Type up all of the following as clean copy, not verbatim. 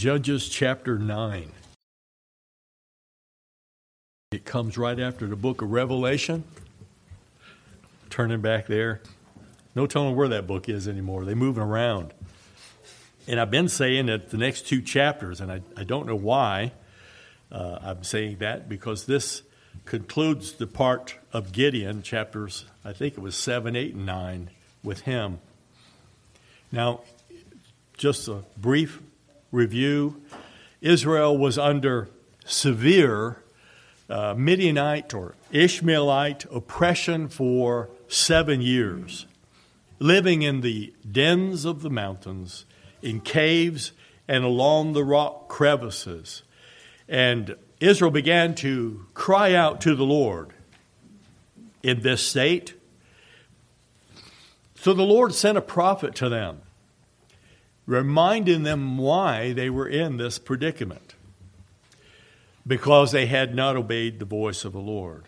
Judges chapter 9. It comes right after the book of Revelation. Turning back there. No telling where that book is anymore. They're moving around. And I've been saying that the next two chapters, and I don't know why I'm saying that, because this concludes the part of Gideon, chapters, I think it was 7, 8, and 9, with him. Now, just a brief review. Israel was under severe Midianite or Ishmaelite oppression for 7 years, living in the dens of the mountains, in caves, and along the rock crevices. And Israel began to cry out to the Lord in this state. So the Lord sent a prophet to them, reminding them why they were in this predicament. Because they had not obeyed the voice of the Lord.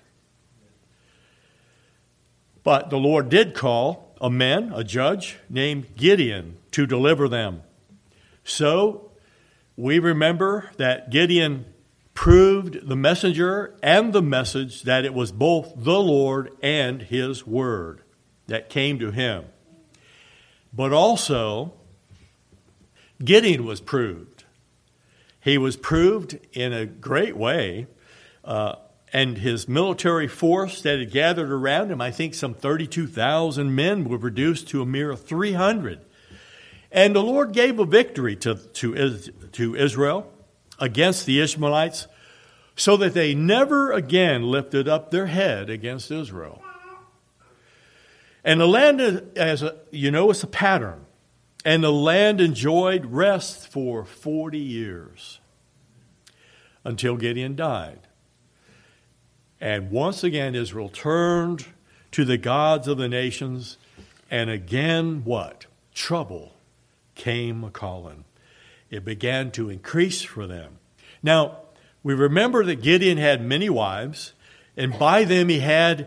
But the Lord did call a judge named Gideon, to deliver them. So we remember that Gideon proved the messenger and the message that it was both the Lord and his word that came to him. But also, Gideon was proved. He was proved in a great way, and his military force that had gathered around him, I think some 32,000 men, were reduced to a mere 300. And the Lord gave a victory to Israel against the Ishmaelites, so that they never again lifted up their head against Israel. And the land, it's a pattern. And the land enjoyed rest for 40 years until Gideon died. And once again, Israel turned to the gods of the nations. And again, what? Trouble came a-calling. It began to increase for them. Now, we remember that Gideon had many wives. And by them he had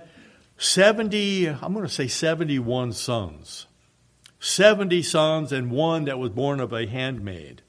71 sons. 70 sons and one that was born of a handmaid.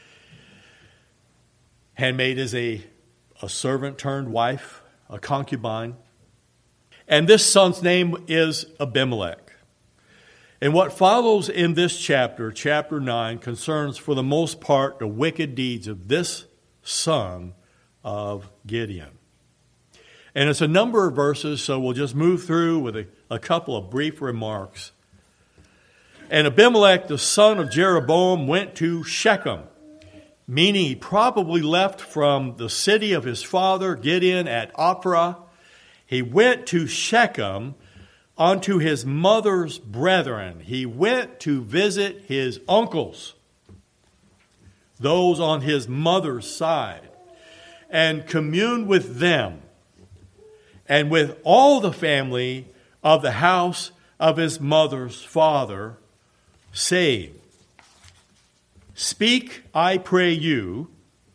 Handmaid is a servant turned wife, a concubine. And this son's name is Abimelech. And what follows in this chapter, chapter 9, concerns for the most part the wicked deeds of this son of Gideon. And it's a number of verses, so we'll just move through with a couple of brief remarks. And Abimelech, the son of Jeroboam, went to Shechem, meaning he probably left from the city of his father, Gideon, at Ophrah. He went to Shechem unto his mother's brethren. He went to visit his uncles, those on his mother's side, and communed with them and with all the family of the house of his mother's father, saying, Speak, I pray you,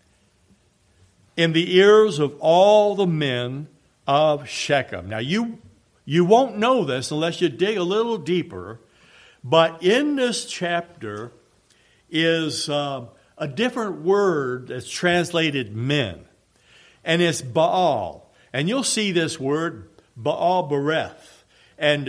in the ears of all the men of Shechem. Now, you won't know this unless you dig a little deeper, but in this chapter is a different word that's translated men, and it's Baal. And you'll see this word, Baal Bereth, and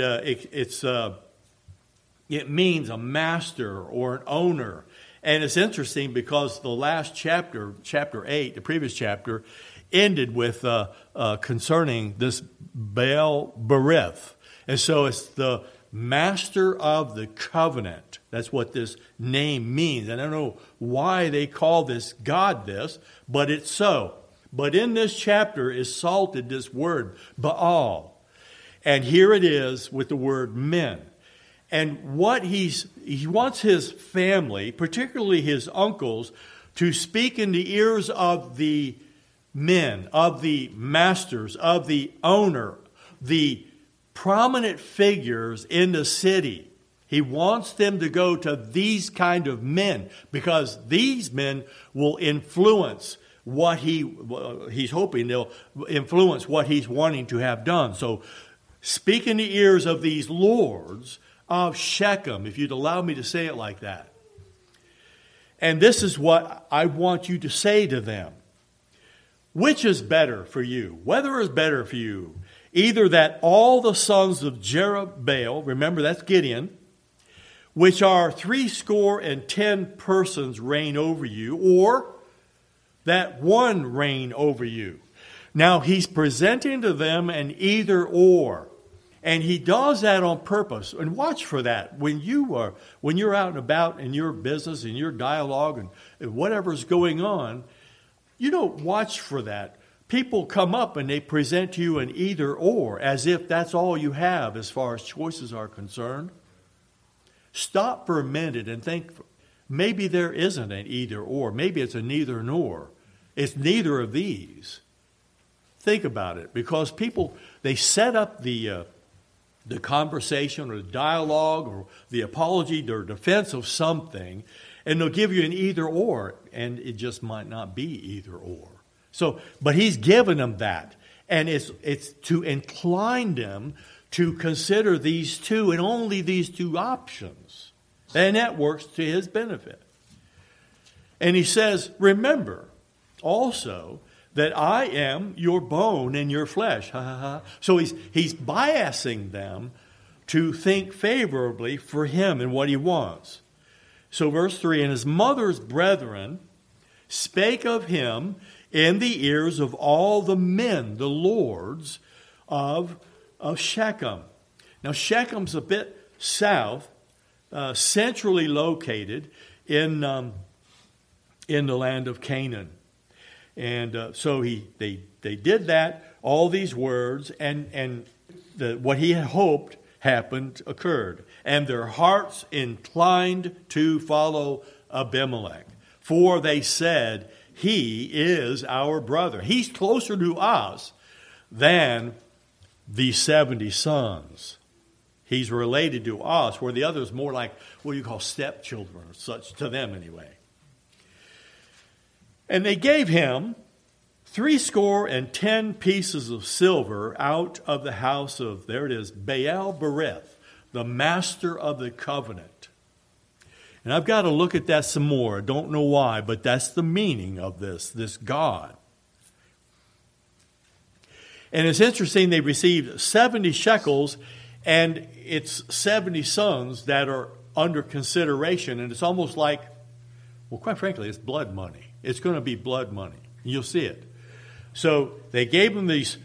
it means a master or an owner. And it's interesting because the last chapter, chapter 8, the previous chapter, ended with concerning this Baal Bereth. And so it's the master of the covenant. That's what this name means. And I don't know why they call this God this, but it's so. But in this chapter is salted this word, Baal. And here it is with the word men. And what he wants his family, particularly his uncles, to speak in the ears of the men, of the masters, of the owner, the prominent figures in the city. He wants them to go to these kind of men because these men will influence what he's hoping they'll influence what he's wanting to have done. So speak in the ears of these lords of Shechem, if you'd allow me to say it like that. And this is what I want you to say to them. Which is better for you? Whether is better for you? Either that all the sons of Jerubbaal, remember that's Gideon, which are 70 persons reign over you, or that one reign over you. Now he's presenting to them an either or. And he does that on purpose. And watch for that. When you're out and about in your business, in your dialogue, and whatever's going on, you don't watch for that. People come up and they present to you an either or, as if that's all you have as far as choices are concerned. Stop for a minute and think, maybe there isn't an either or. Maybe it's a neither nor. It's neither of these. Think about it, because people, they set up the conversation or the dialogue or the apology or defense of something, and they'll give you an either or, and it just might not be either or. So, but he's given them that, and it's to incline them to consider these two and only these two options, and that works to his benefit. And he says, remember also that I am your bone and your flesh. So he's biasing them to think favorably for him and what he wants. So verse 3, and his mother's brethren spake of him in the ears of all the men, the lords of Shechem. Now Shechem's a bit south, centrally located in the land of Canaan. And so they did that, all these words, and what he had hoped happened, occurred. And their hearts inclined to follow Abimelech. For they said, he is our brother. He's closer to us than the 70 sons. He's related to us, where the others more like what you call stepchildren or such, to them anyway. And they gave him 70 pieces of silver out of the house of, there it is, Baal Berith, the master of the covenant. And I've got to look at that some more. I don't know why, but that's the meaning of this God. And it's interesting, they received 70 shekels, and it's 70 sons that are under consideration. And it's almost like, well, quite frankly, it's blood money. It's going to be blood money. You'll see it. So they gave him these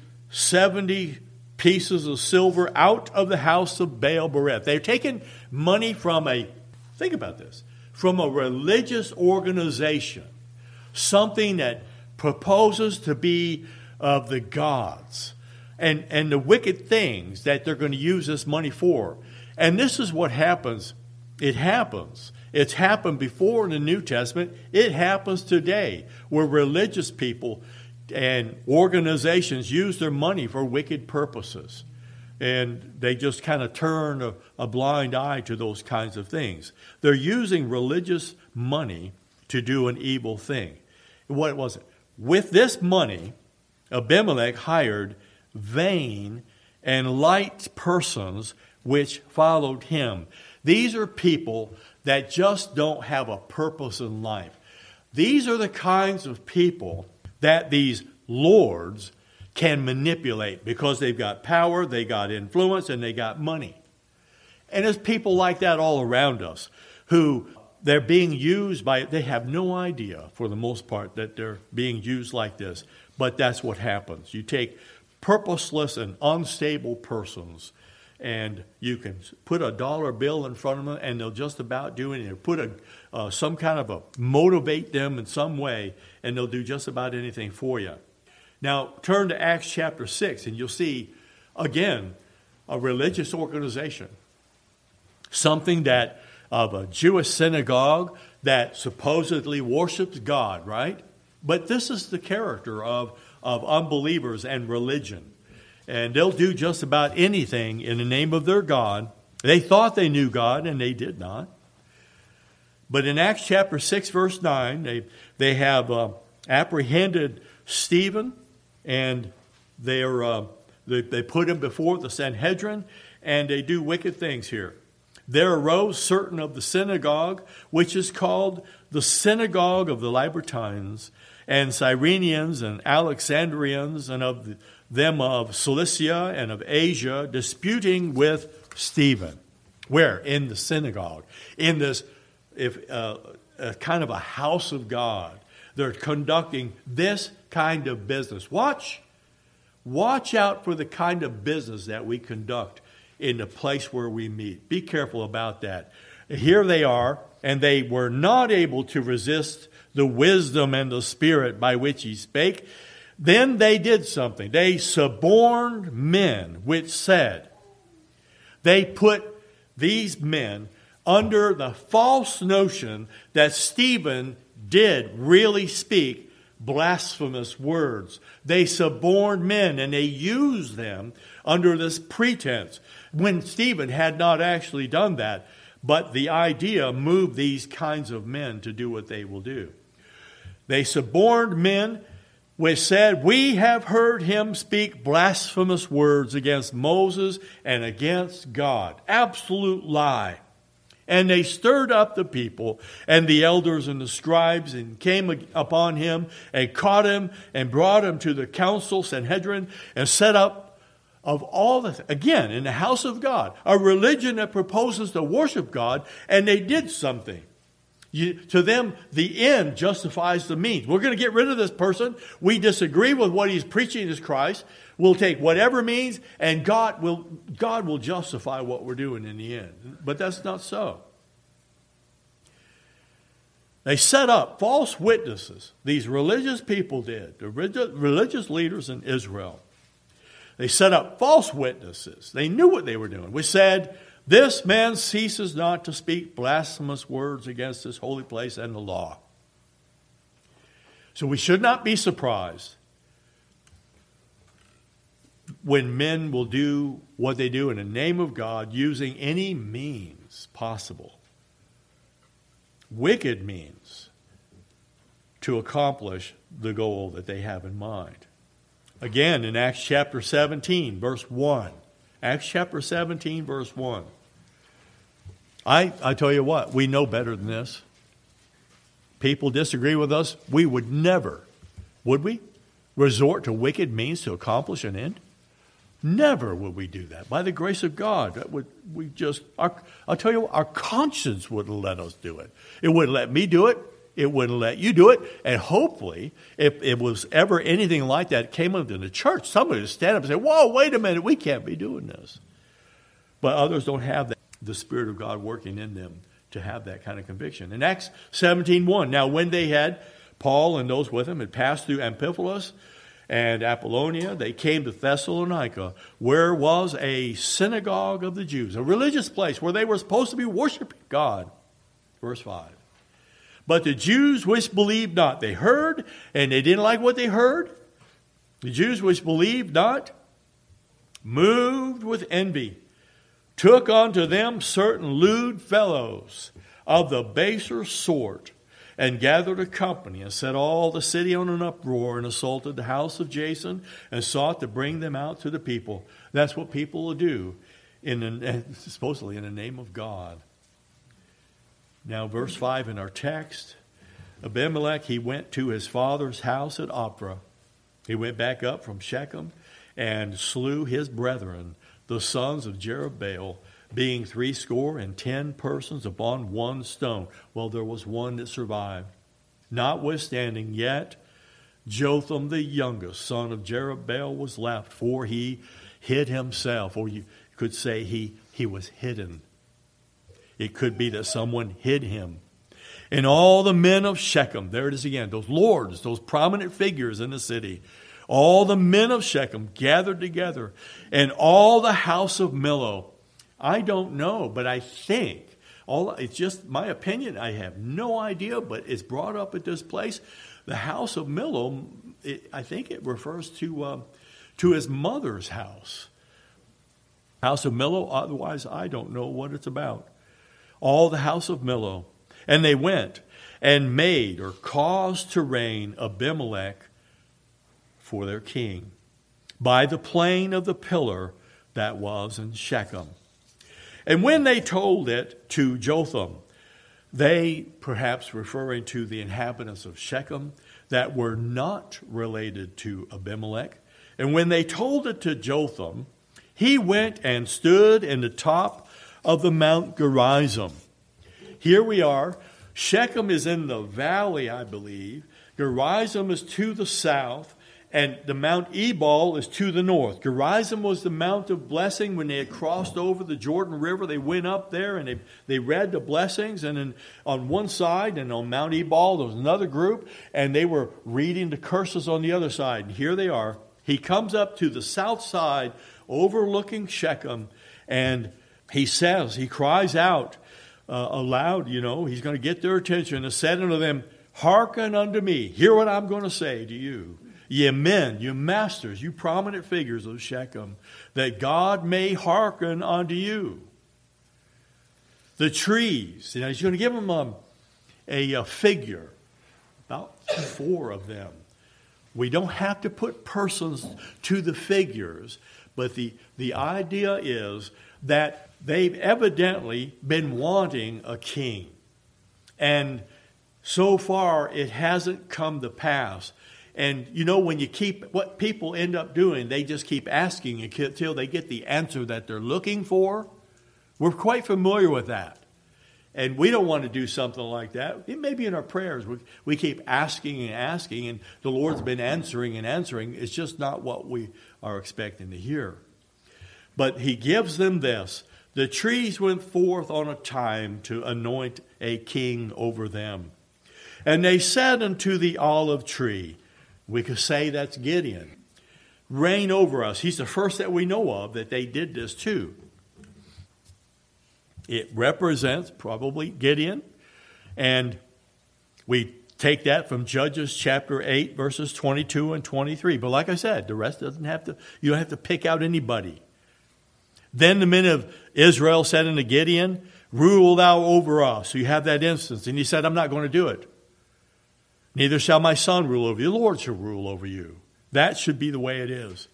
70 pieces of silver out of the house of Baal Berith. They're taking money from think about this, from a religious organization, something that proposes to be of the gods and the wicked things that they're going to use this money for. And this is what happens. It happens. It's happened before in the New Testament. It happens today, where religious people and organizations use their money for wicked purposes. And they just kind of turn a blind eye to those kinds of things. They're using religious money to do an evil thing. What was it? With this money, Abimelech hired vain and light persons which followed him. These are people that just don't have a purpose in life. These are the kinds of people that these lords can manipulate because they've got power, they got influence, and they got money. And there's people like that all around us who they're being used by, they have no idea for the most part that they're being used like this. But that's what happens. You take purposeless and unstable persons, and you can put a dollar bill in front of them, and they'll just about do anything. Put some kind of motivate them in some way, and they'll do just about anything for you. Now, turn to Acts chapter 6, and you'll see, again, a religious organization. Something that, of a Jewish synagogue that supposedly worships God, right? But this is the character of unbelievers and religion. And they'll do just about anything in the name of their God. They thought they knew God, and they did not. But in Acts chapter 6, verse 9, they have apprehended Stephen, and they put him before the Sanhedrin, and they do wicked things here. there arose certain of the synagogue, which is called the synagogue of the Libertines, and Cyrenians and Alexandrians, and of them of Cilicia and of Asia, disputing with Stephen. Where? In the synagogue. In this kind of a house of God. They're conducting this kind of business. Watch out for the kind of business that we conduct in the place where we meet. Be careful about that. Here they are, and they were not able to resist the wisdom and the spirit by which he spake. Then they did something. They suborned men, which said, they put these men under the false notion that Stephen did really speak blasphemous words. They suborned men, and they used them under this pretense, when Stephen had not actually done that. But the idea moved these kinds of men to do what they will do. They suborned men, which said, we have heard him speak blasphemous words against Moses and against God. Absolute lie. And they stirred up the people and the elders and the scribes, and came upon him and caught him and brought him to the council Sanhedrin, and set up of all again, in the house of God, a religion that proposes to worship God, and they did something. To them, the end justifies the means. We're going to get rid of this person. We disagree with what he's preaching as Christ. We'll take whatever means, and God will justify what we're doing in the end. But that's not so. They set up false witnesses. These religious people did. The religious leaders in Israel. They set up false witnesses. They knew what they were doing. We said, this man ceases not to speak blasphemous words against this holy place and the law. So we should not be surprised when men will do what they do in the name of God, using any means possible, wicked means, to accomplish the goal that they have in mind. Again, in Acts chapter 17, verse 1. Acts chapter 17, verse 1. I tell you what, we know better than this. People disagree with us. We would never, would we, resort to wicked means to accomplish an end? Never would we do that. By the grace of God, I'll tell you what, our conscience wouldn't let us do it. It wouldn't let me do it. It wouldn't let you do it. And hopefully, if it was ever anything like that came into the church, somebody would stand up and say, whoa, wait a minute, we can't be doing this. But others don't have the Spirit of God working in them to have that kind of conviction. In Acts 17:1, now when they had, Paul and those with him had passed through Amphipolis and Apollonia, they came to Thessalonica, where was a synagogue of the Jews, a religious place where they were supposed to be worshiping God. Verse 5. But the Jews which believed not, they heard, and they didn't like what they heard. The Jews which believed not, moved with envy, took unto them certain lewd fellows of the baser sort, and gathered a company, and set all the city on an uproar, and assaulted the house of Jason, and sought to bring them out to the people. That's what people will do, supposedly in the name of God. Now, verse 5 in our text, Abimelech, he went to his father's house at Ophrah. He went back up from Shechem and slew his brethren, the sons of Jerubbaal, being 70 persons upon one stone. Well, there was one that survived. Notwithstanding, yet Jotham the youngest son of Jerubbaal was left, for he hid himself, or you could say he was hidden. It could be that someone hid him. And all the men of Shechem, there it is again, those lords, those prominent figures in the city, all the men of Shechem gathered together, and all the house of Millo. I don't know, but I think, it's just my opinion, I have no idea, but it's brought up at this place. The house of Millo, I think it refers to his mother's house. House of Millo, otherwise I don't know what it's about. All the house of Millo. And they went and made or caused to reign Abimelech for their king by the plain of the pillar that was in Shechem. And when they told it to Jotham, they, perhaps referring to the inhabitants of Shechem that were not related to Abimelech, and when they told it to Jotham, he went and stood in the top of the Mount Gerizim. Here we are. Shechem is in the valley, I believe. Gerizim is to the south, and the Mount Ebal is to the north. Gerizim was the Mount of Blessing. When they had crossed over the Jordan River, they went up there and they read the blessings. And then on one side, and on Mount Ebal, there was another group, and they were reading the curses on the other side. And here they are. He comes up to the south side, overlooking Shechem, and he cries out aloud, he's going to get their attention, and said unto them, hearken unto me. Hear what I'm going to say to you. Ye men, you masters, you prominent figures of Shechem, that God may hearken unto you. The trees, he's going to give them a figure, about 4 of them. We don't have to put persons to the figures, but the idea is that they've evidently been wanting a king. And so far, it hasn't come to pass. And when you keep, what people end up doing, they just keep asking until they get the answer that they're looking for. We're quite familiar with that. And we don't want to do something like that. It may be in our prayers. We keep asking and asking, and the Lord's been answering and answering. It's just not what we are expecting to hear. But he gives them this. The trees went forth on a time to anoint a king over them. And they said unto the olive tree, we could say that's Gideon, reign over us. He's the first that we know of that they did this to. It represents probably Gideon. And we take that from Judges chapter 8, verses 22 and 23. But like I said, the rest you don't have to pick out anybody. Then the men of Israel said unto Gideon, rule thou over us. So you have that instance. And he said, I'm not going to do it. Neither shall my son rule over you. The Lord shall rule over you. That should be the way it is.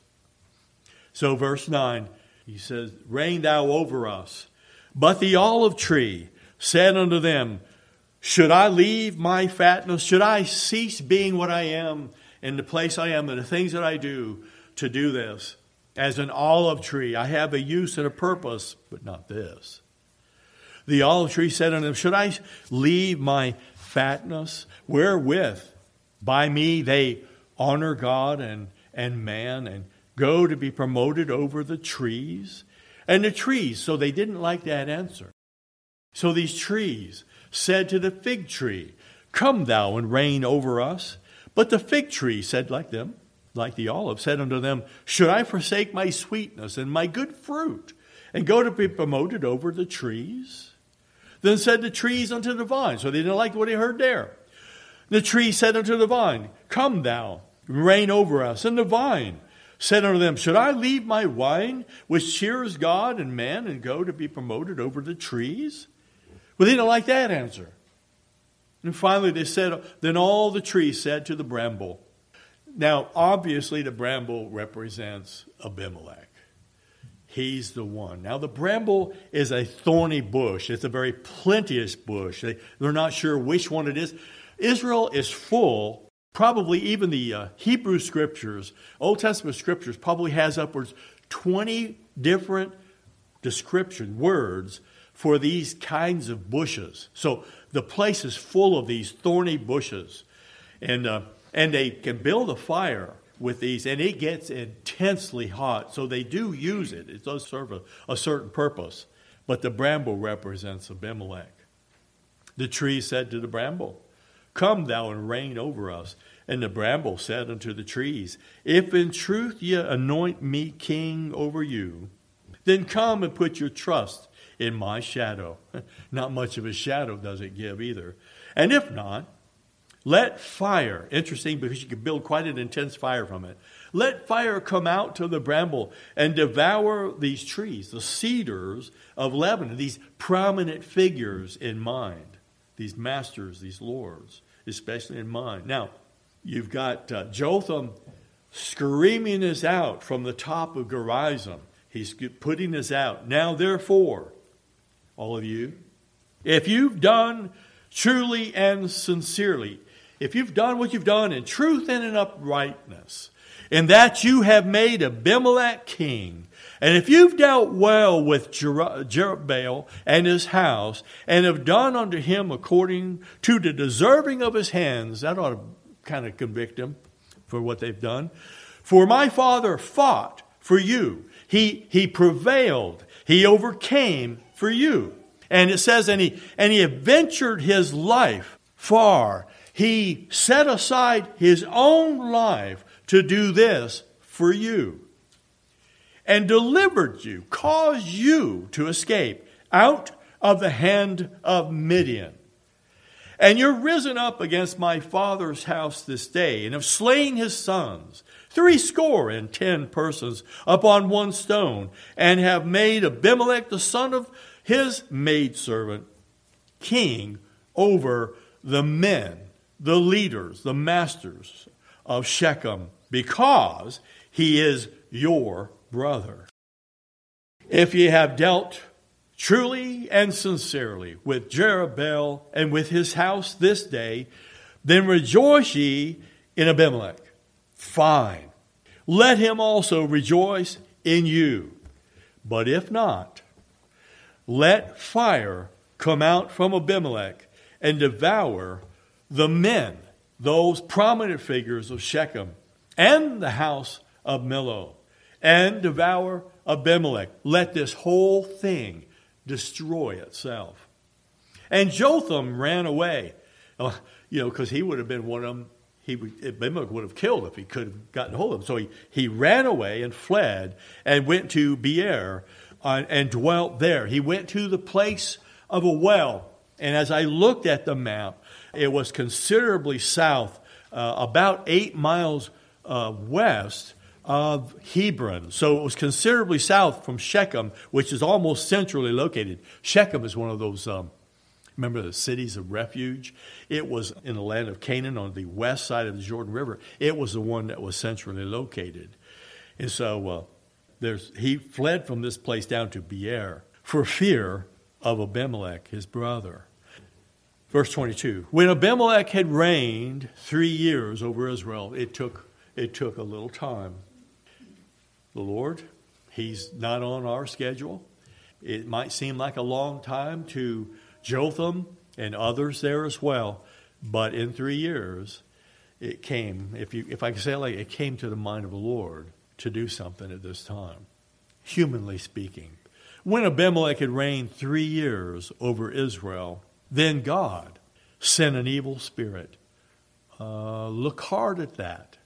So verse 9, he says, reign thou over us. But the olive tree said unto them, should I leave my fatness? Should I cease being what I am in the place I am and the things that I do to do this? As an olive tree, I have a use and a purpose, but not this. The olive tree said unto them, should I leave my fatness, wherewith by me they honor God and man, and go to be promoted over the trees? And the trees, so they didn't like that answer. So these trees said to the fig tree, come thou and reign over us. But the fig tree said like them, like the olive, said unto them, should I forsake my sweetness and my good fruit, and go to be promoted over the trees? Then said the trees unto the vine. So they didn't like what they heard there. The tree said unto the vine, come thou, reign over us. And the vine said unto them, should I leave my wine, which cheers God and man, and go to be promoted over the trees? Well, they didn't like that answer. And finally they said, then all the trees said to the bramble. Now, obviously the bramble represents Abimelech. He's the one. Now, the bramble is a thorny bush. It's a very plenteous bush. They're not sure which one it is. Israel is full. Probably even the Hebrew scriptures, Old Testament scriptures, probably has upwards 20 different description words for these kinds of bushes. So the place is full of these thorny bushes. And they can build a fire with these, and it gets intensely hot. So they do use it. It does serve a certain purpose. But the bramble represents Abimelech. The tree said to the bramble, come thou and reign over us. And the bramble said unto the trees, if in truth ye anoint me king over you, then come and put your trust in my shadow. Not much of a shadow does it give either. And if not, let fire, interesting because you can build quite an intense fire from it. Let fire come out to the bramble and devour these trees, the cedars of Lebanon, these prominent figures in mind, these masters, these lords, especially in mind. Now, you've got Jotham screaming this out from the top of Gerizim. He's putting this out. Now, therefore, all of you, if you've done truly and sincerely, if you've done what you've done in truth and in uprightness, in that you have made Abimelech king, and if you've dealt well with Jerubbaal and his house, and have done unto him according to the deserving of his hands, that ought to kind of convict him for what they've done. For my father fought for you. He prevailed. He overcame for you. And it says, and he adventured his life far. He set aside his own life to do this for you, and delivered you, caused you to escape out of the hand of Midian. And you're risen up against my father's house this day, and have slain his sons, 70 persons upon one stone, and have made Abimelech the son of his maidservant king over the men, the leaders, the masters of Shechem, because he is your brother. If ye have dealt truly and sincerely with Jerubbaal and with his house this day, then rejoice ye in Abimelech. Fine. Let him also rejoice in you. But if not, let fire come out from Abimelech and devour the men, those prominent figures of Shechem, and the house of Millo, and devour Abimelech. Let this whole thing destroy itself. And Jotham ran away, because he would have been one of them. Abimelech would have killed if he could have gotten hold of him. So he ran away and fled and went to Beer and dwelt there. He went to the place of a well. And as I looked at the map, it was considerably south, about 8 miles west of Hebron. So it was considerably south from Shechem, which is almost centrally located. Shechem is one of those, remember the cities of refuge? It was in the land of Canaan on the west side of the Jordan River. It was the one that was centrally located. And so he fled from this place down to Beer for fear of Abimelech, his brother. Verse 22, when Abimelech had reigned 3 years over Israel, it took a little time. The Lord, he's not on our schedule. It might seem like a long time to Jotham and others there as well, but in 3 years, it came, if I can say it like, it came to the mind of the Lord to do something at this time, humanly speaking. When Abimelech had reigned 3 years over Israel, then God sent an evil spirit. Look hard at that.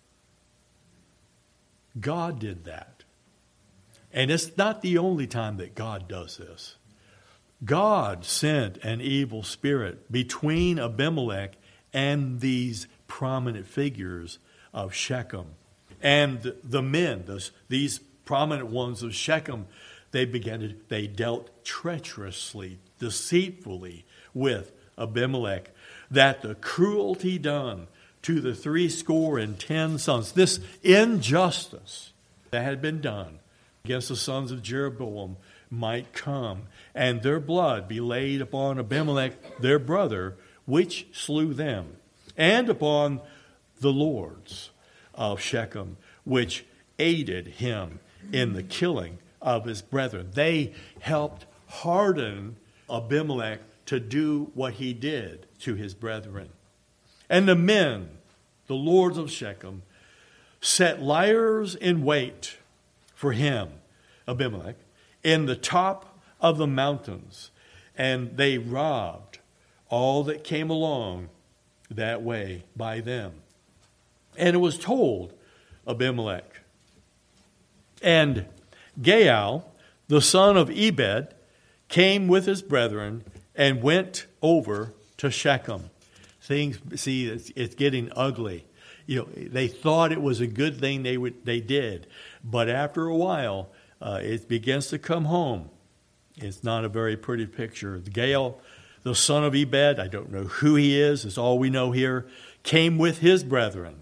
God did that. And it's not the only time that God does this. God sent an evil spirit between Abimelech and these prominent figures of Shechem. And the men, these prominent ones of Shechem, they dealt treacherously, deceitfully with Abimelech, that the cruelty done to the 70 sons, this injustice that had been done against the sons of Jeroboam, might come, and their blood be laid upon Abimelech, their brother, which slew them, and upon the lords of Shechem, which aided him in the killing of his brethren. They helped harden Abimelech to do what he did to his brethren. And the men, the lords of Shechem, set liers in wait for him, Abimelech, in the top of the mountains, and they robbed all that came along that way by them. And it was told Abimelech. And Gaal, the son of Ebed, came with his brethren and went over to Shechem. It's getting ugly. They thought it was a good thing they did, but after a while, it begins to come home. It's not a very pretty picture. Gaal, the son of Ebed, I don't know who he is, it's all we know here, came with his brethren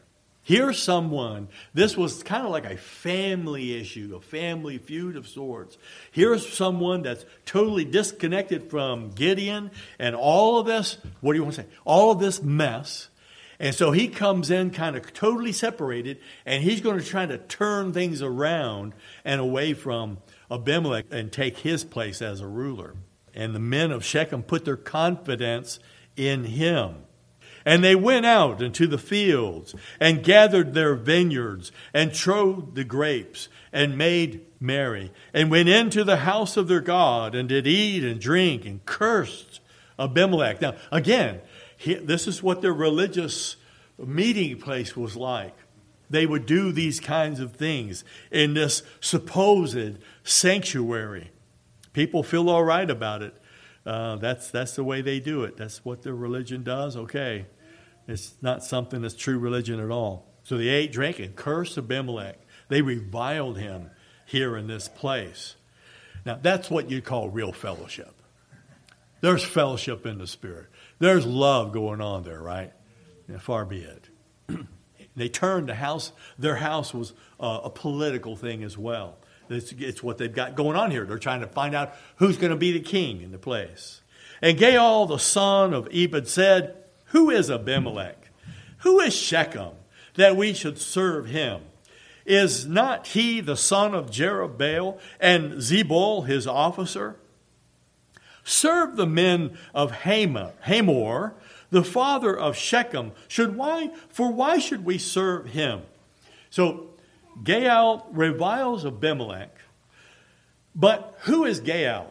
Here's someone, this was kind of like a family issue, a family feud of sorts. Here's someone that's totally disconnected from Gideon and all of this, what do you want to say? All of this mess. And so he comes in kind of totally separated, and he's going to try to turn things around and away from Abimelech and take his place as a ruler. And the men of Shechem put their confidence in him. And they went out into the fields and gathered their vineyards and trode the grapes and made merry and went into the house of their God and did eat and drink and cursed Abimelech. Now, again, this is what their religious meeting place was like. They would do these kinds of things in this supposed sanctuary. People feel all right about it. That's the way they do it. That's what their religion does. Okay. It's not something that's true religion at all. So they ate, drank, and cursed Abimelech. They reviled him here in this place. Now, that's what you call real fellowship. There's fellowship in the Spirit. There's love going on there, right? Yeah, far be it. They turned the house. Their house was a political thing as well. It's what they've got going on here. They're trying to find out who's going to be the king in the place. And Gaal, the son of Ebed, said, "Who is Abimelech? Who is Shechem, that we should serve him? Is not he the son of Jerubbaal and Zebul his officer? Serve the men of Hamor, the father of Shechem. Why should we serve him?" So Gaal reviles Abimelech. But who is Gaal?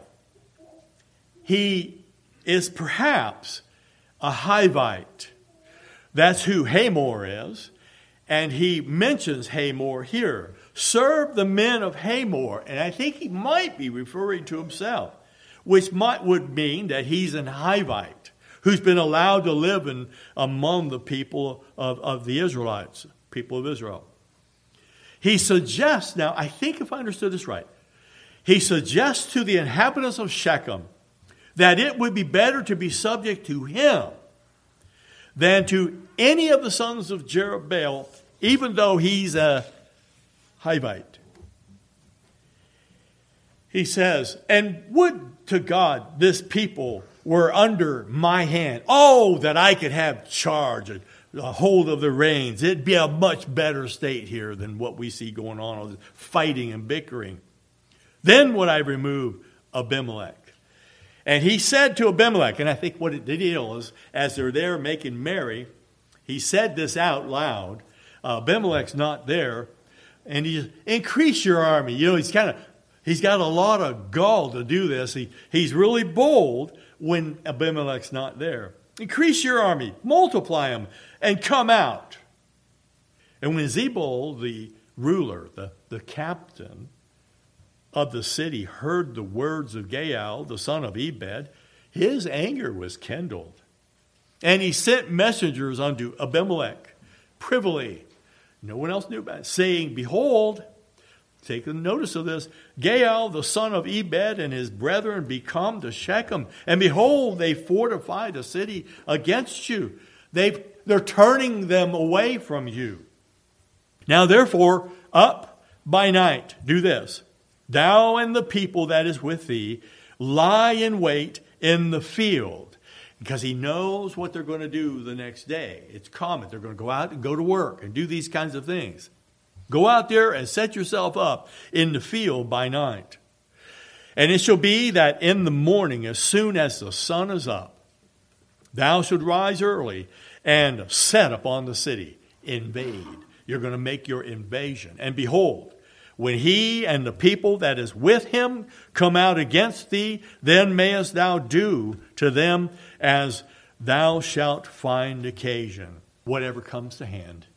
He is perhaps a Hivite. That's who Hamor is. And he mentions Hamor here. Serve the men of Hamor. And I think he might be referring to himself, which would mean that he's an Hivite who's been allowed to live among the people of the Israelites, people of Israel. He suggests, now I think if I understood this right, he suggests to the inhabitants of Shechem that it would be better to be subject to him than to any of the sons of Jerubbaal, even though he's a Hivite. He says, "And would to God this people were under my hand. Oh, that I could have charge, a hold of the reins. It'd be a much better state here than what we see going on, fighting and bickering. Then would I remove Abimelech." And he said to Abimelech, and I think what the deal is, as they're there making merry, he said this out loud. Abimelech's not there. And he increase your army. You know, he's got a lot of gall to do this. He's really bold when Abimelech's not there. Increase your army, multiply them, and come out. And when Zebul, the ruler, the captain of the city, heard the words of Gaal, the son of Ebed, his anger was kindled. And he sent messengers unto Abimelech privily. No one else knew about it, saying, "Behold," take notice of this, "Gaal, the son of Ebed, and his brethren be come to Shechem. And behold, they fortify the city against you." They're turning them away from you. "Now therefore, up by night, do this. Thou and the people that is with thee, lie in wait in the field." Because he knows what they're going to do the next day. It's common. They're going to go out and go to work and do these kinds of things. Go out there and set yourself up in the field by night. "And it shall be that in the morning, as soon as the sun is up, thou should rise early and set upon the city, invade." You're going to make your invasion. "And behold, when he and the people that is with him come out against thee, then mayest thou do to them as thou shalt find occasion," whatever comes to hand.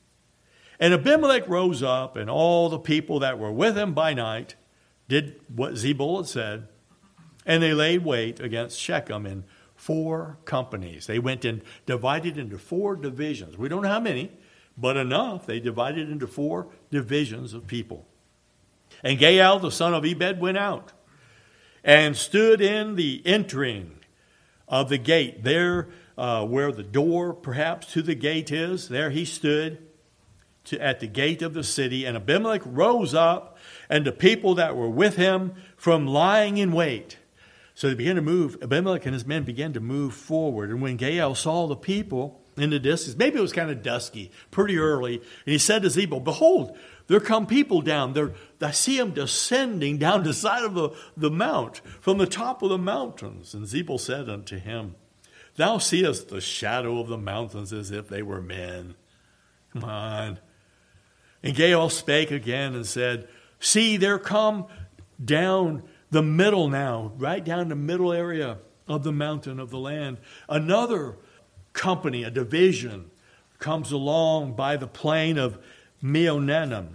And Abimelech rose up, and all the people that were with him by night did what Zebul had said, and they laid wait against Shechem in 4 companies. They went and divided into 4 divisions. We don't know how many, but enough. They divided into 4 divisions of people. "And Gaal, the son of Ebed, went out and stood in the entering of the gate, there where the door perhaps to the gate is. There he stood at the gate of the city. And Abimelech rose up, and the people that were with him from lying in wait. So they began to move. Abimelech and his men began to move forward. And when Gaal saw the people in the distance, maybe it was kind of dusky, pretty early, and he said to Zebul, "Behold, there come people down. I see them descending down the side of the mount, from the top of the mountains." And Zebul said unto him, "Thou seest the shadow of the mountains as if they were men." Come on. And Gaal spake again and said, "See, there come down the middle now, right down the middle area of the mountain of the land. Another company, a division, comes along by the plain of Meonanim."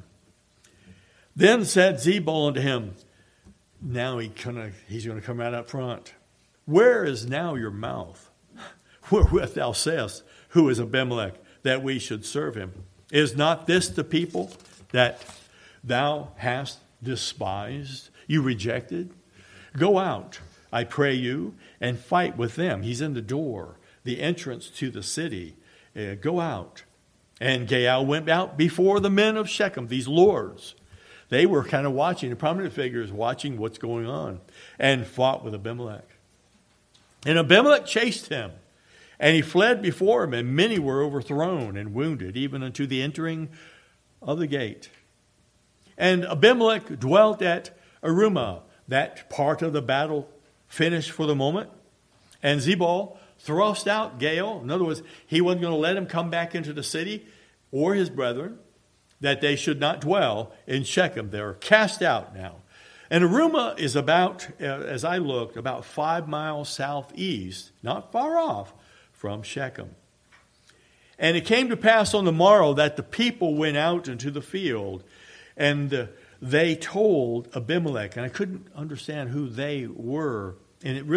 Then said Zebul unto him, now he's going to come right up front, "Where is now your mouth, wherewith thou sayest, who is Abimelech, that we should serve him? Is not this the people that thou hast despised, you rejected? Go out, I pray you, and fight with them." He's in the door, the entrance to the city. Go out. And Gaal went out before the men of Shechem, these lords. They were kind of watching, the prominent figures watching what's going on, and fought with Abimelech. And Abimelech chased him, and he fled before him, and many were overthrown and wounded, even unto the entering of the gate. And Abimelech dwelt at Arumah. That part of the battle finished for the moment. And Zebul thrust out Gaal. In other words, he wasn't going to let him come back into the city, or his brethren, that they should not dwell in Shechem. They're cast out now. And Arumah is about, as I looked, about 5 miles southeast, not far off from Shechem. And it came to pass on the morrow that the people went out into the field, and they told Abimelech, and I couldn't understand who they were, and it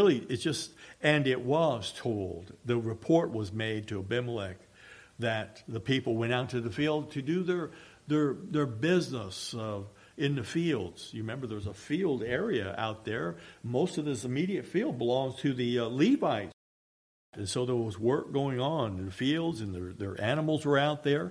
was told. The report was made to Abimelech that the people went out to the field to do their business in the fields. You remember there's a field area out there. Most of this immediate field belongs to the Levites. And so there was work going on in the fields, and their animals were out there.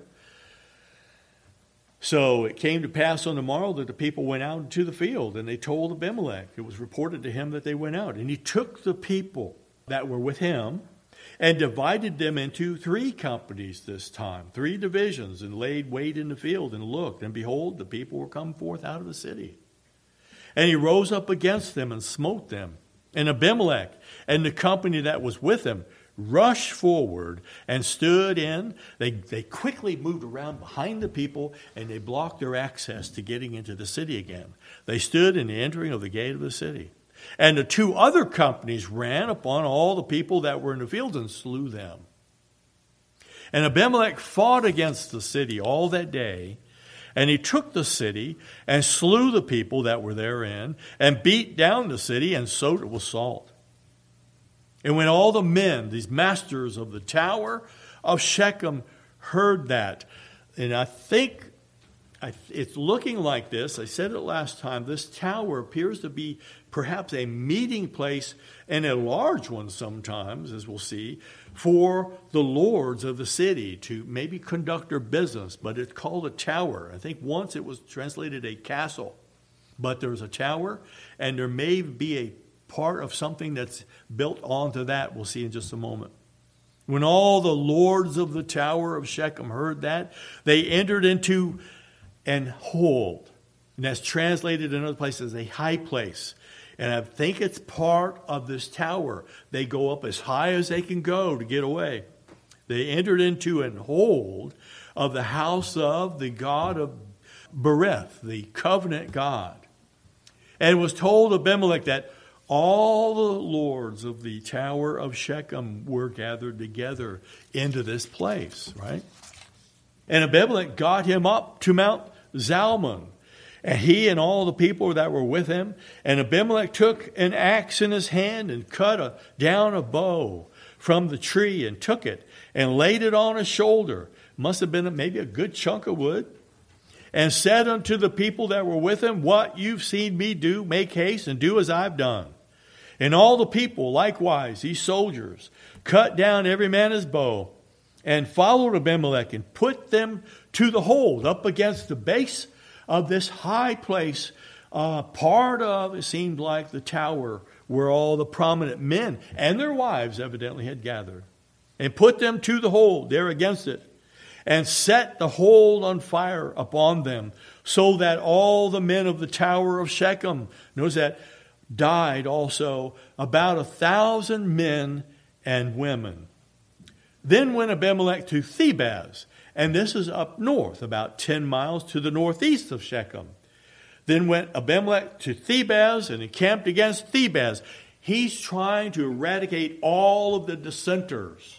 So it came to pass on the morrow that the people went out into the field, and they told Abimelech. It was reported to him that they went out. And he took the people that were with him and divided them into 3 companies this time, 3 divisions, and laid wait in the field and looked. And behold, the people were come forth out of the city. And he rose up against them and smote them. And Abimelech and the company that was with him rushed forward and stood in. They quickly moved around behind the people, and they blocked their access to getting into the city again. They stood in the entering of the gate of the city. And the 2 other companies ran upon all the people that were in the fields and slew them. And Abimelech fought against the city all that day, and he took the city and slew the people that were therein, and beat down the city and sowed it with salt. And when all the men, these masters of the tower of Shechem, heard that, and I think it's looking like this. I said it last time. This tower appears to be perhaps a meeting place, and a large one sometimes, as we'll see, for the lords of the city to maybe conduct their business. But it's called a tower. I think once it was translated a castle. But there's a tower, and there may be a part of something that's built onto that. We'll see in just a moment. When all the lords of the tower of Shechem heard that, they entered into an hold. And that's translated in other places as a high place. And I think it's part of this tower. They go up as high as they can go to get away. They entered into an hold of the house of the God of Berith, the covenant God. And it was told Abimelech that all the lords of the tower of Shechem were gathered together into this place, right? And Abimelech got him up to Mount Zalmon, and he and all the people that were with him. And Abimelech took an axe in his hand and cut down a bow from the tree and took it and laid it on his shoulder. Must have been maybe a good chunk of wood. And said unto the people that were with him, "What you've seen me do, make haste and do as I've done." And all the people, likewise, these soldiers, cut down every man his bow and followed Abimelech and put them to the hold up against the base of this high place, part of, it seemed like, the tower where all the prominent men and their wives evidently had gathered, and put them to the hold there against it, and set the hold on fire upon them, so that all the men of the tower of Shechem, notice that, died also, about 1,000 men and women. Then went Abimelech to Thebez, and this is up north, about 10 miles to the northeast of Shechem. Then went Abimelech to Thebez and encamped against Thebez. He's trying to eradicate all of the dissenters,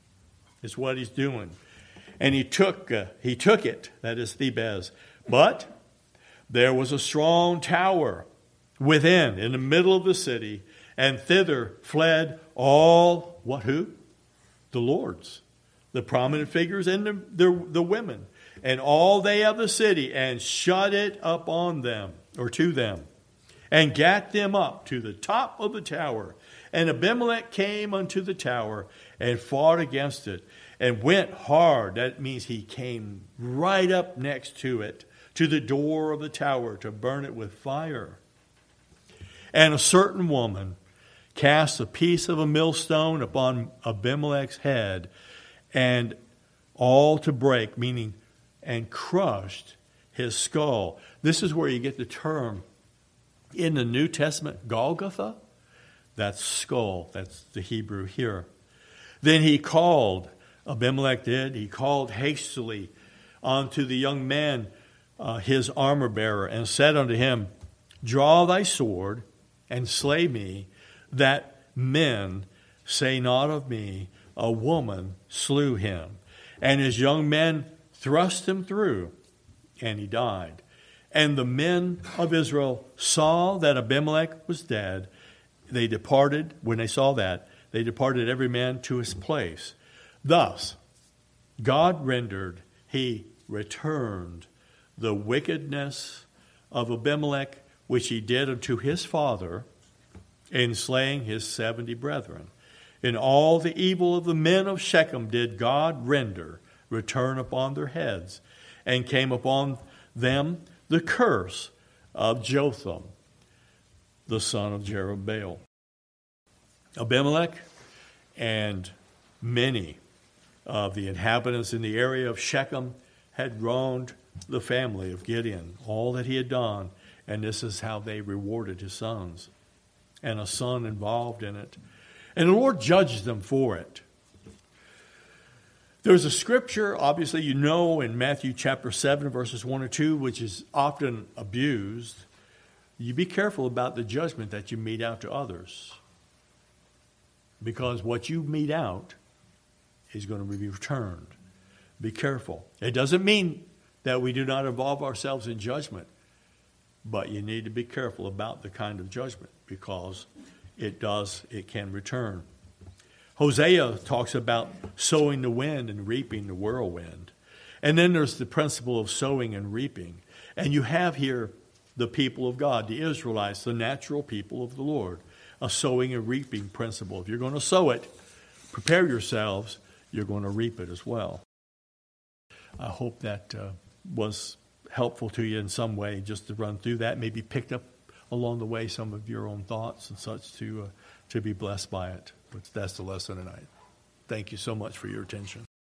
is what he's doing. And he took it, that is Thebez. But there was a strong tower within, in the middle of the city, and thither fled all, who? The lords, the prominent figures, and the women, and all they of the city, and shut it up on them, or to them, and gat them up to the top of the tower. And Abimelech came unto the tower, and fought against it, and went hard. That means he came right up next to it, to the door of the tower, to burn it with fire. And a certain woman cast a piece of a millstone upon Abimelech's head, and all to break, meaning, and crushed his skull. This is where you get the term in the New Testament, Golgotha. That's skull. That's the Hebrew here. Then he called, Abimelech did, he called hastily unto the young man, his armor bearer, and said unto him, draw thy sword and slay me, that men say not of me, a woman slew him. And his young men thrust him through, and he died. And the men of Israel saw that Abimelech was dead. They departed, when they saw that, they departed every man to his place. Thus, God rendered, he returned the wickedness of Abimelech, which he did unto his father, in slaying his 70 brethren. In all the evil of the men of Shechem did God render, return upon their heads, and came upon them the curse of Jotham, the son of Jerubbaal. Abimelech and many of the inhabitants in the area of Shechem had wronged the family of Gideon, all that he had done, and this is how they rewarded his sons, and a son involved in it. And the Lord judged them for it. There's a scripture, obviously you know, in Matthew chapter 7, verses 1 or 2, which is often abused. You be careful about the judgment that you mete out to others, because what you mete out is going to be returned. Be careful. It doesn't mean that we do not involve ourselves in judgment, but you need to be careful about the kind of judgment, because it can return. Hosea talks about sowing the wind and reaping the whirlwind. And then there's the principle of sowing and reaping. And you have here the people of God, the Israelites, the natural people of the Lord, a sowing and reaping principle. If you're going to sow it, prepare yourselves, you're going to reap it as well. I hope that was helpful to you in some way, just to run through that, maybe picked up along the way some of your own thoughts and such to be blessed by it. But that's the lesson tonight. Thank you so much for your attention.